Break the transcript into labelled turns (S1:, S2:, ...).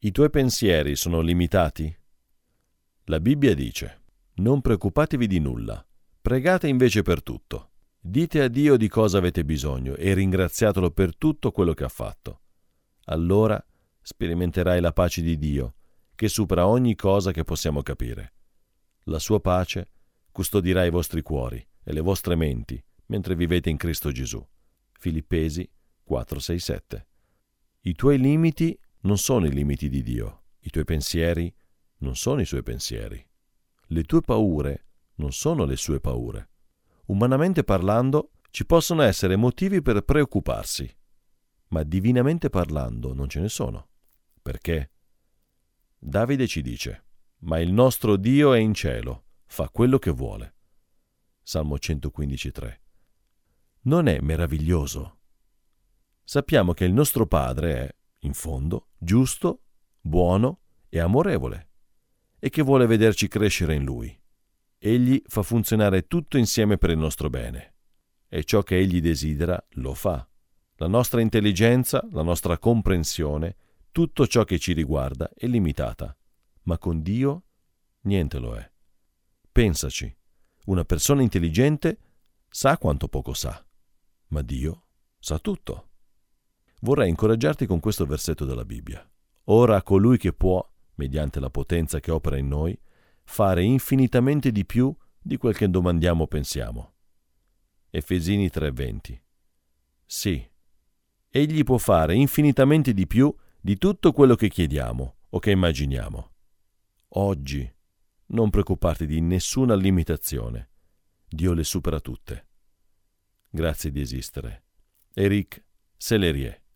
S1: I tuoi pensieri sono limitati? La Bibbia dice: non preoccupatevi di nulla, pregate invece per tutto. Dite a Dio di cosa avete bisogno e ringraziatelo per tutto quello che ha fatto. Allora sperimenterai la pace di Dio, che supera ogni cosa che possiamo capire. La sua pace custodirà i vostri cuori e le vostre menti mentre vivete in Cristo Gesù. Filippesi 4, 6, 7. I tuoi limiti non sono i limiti di Dio. I tuoi pensieri non sono i suoi pensieri. Le tue paure non sono le sue paure. Umanamente parlando, ci possono essere motivi per preoccuparsi, ma divinamente parlando non ce ne sono. Perché? Davide ci dice: ma il nostro Dio è in cielo, fa quello che vuole. Salmo 115,3. Non è meraviglioso? Sappiamo che il nostro Padre è, in fondo, giusto, buono e amorevole, e che vuole vederci crescere in Lui. Egli fa funzionare tutto insieme per il nostro bene, e ciò che Egli desidera lo fa. La nostra intelligenza, la nostra comprensione, tutto ciò che ci riguarda è limitata, ma con Dio niente lo è. Pensaci, una persona intelligente sa quanto poco sa, ma Dio sa tutto. Vorrei incoraggiarti con questo versetto della Bibbia. Ora a colui che può, mediante la potenza che opera in noi, fare infinitamente di più di quel che domandiamo o pensiamo. Efesini 3:20. Sì, Egli può fare infinitamente di più di tutto quello che chiediamo o che immaginiamo. Oggi non preoccuparti di nessuna limitazione. Dio le supera tutte. Grazie di esistere. Éric Sellerier.